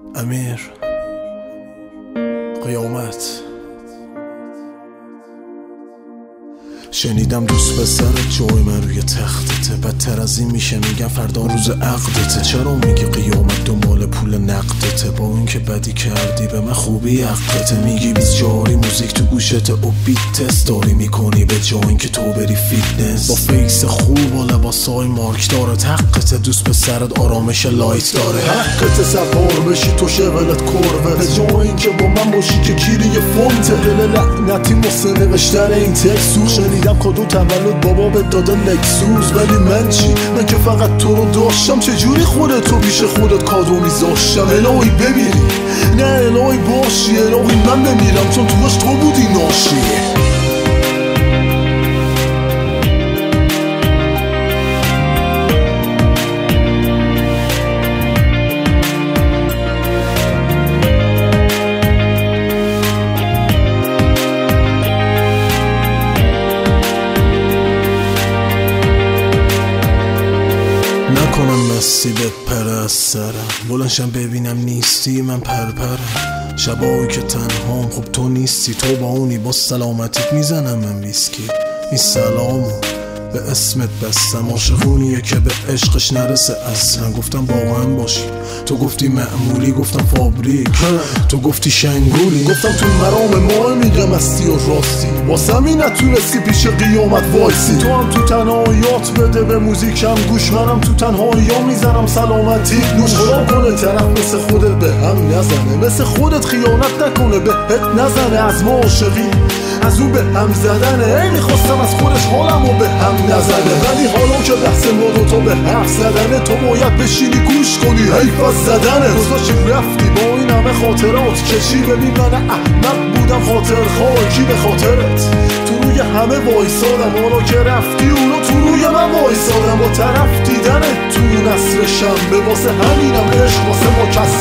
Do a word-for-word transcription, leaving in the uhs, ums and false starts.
امیر قیامت. شنیدم دوست پسرت جای من روی تختته، بدتر از این میشه میگن فردا روز عقدته. چرا میگی قیامت دنبال پول نقدته؟ با این که بدی کردی به من خوبی عقدته. میگی بیز جاری موزیک تو گوشته و بیت تست داری میکنی به جای این که تو بری فیتنس. با فیس خوب و لباسای مارک داره حقته. دوست پسرت آرامش لایت داره حقته. سوار بشی تو شولت کربه به جای این که با من باشی که کیری فونته. دل لعنتی واسه نوشتن این تکسو. شنیدم کدو تولد بابا به داده لکسوس، ولی من چی؟ من که فقط تو رو داشتم. چجوری خودتو پیش خودت کادو میذاشتم؟ الهی بمیری نه الهی باشی، الهی من بمیرم چون توش تو بودی ناشی. نکنم مسی بپره از سرم، بلنشم ببینم نیستی من پرپرم. شبایی که تنهام خب تو نیستی، تو با اونی با سلامتیت میزنم من ویسکی. این سلامو به اسمت بستم، عاشقونیه که به عشقش نرسه اصلا. گفتم با هم باشی تو گفتی معمولی، گفتم فابریک تو گفتی شنگولی. گفتم تو مرام ما میگم استی و راستی، واسه می نتونستی پیش قیامت وایسی. تو هم تو تنهاییات بده به موزیکم گوش، منم تو تنهایی‌ها میزنم سلامتی نوش. خدا کنه طرف مثل خودت به هم نزنه، مثل خودت خیانت نکنه بهت نزنه. از ما عاشقی از اون به هم زدنه، ای میخواستم از خودش حالمو به هم نزنه. ولی حالا که بحث ما دوتا به حرف زدنه، تو باید بشینی گوش کنی حیف از زدنه. گذاشتی رفتی با این همه خاطرات کشی، ببین من احمق بودم خاطر خاکی به خاطرت. تو روی همه وایسادم، حالا که رفتی اونو تو روی من وایسادم. با طرف دیدنت تو نصر شنبه، واسه همینم عشق واسه ما کس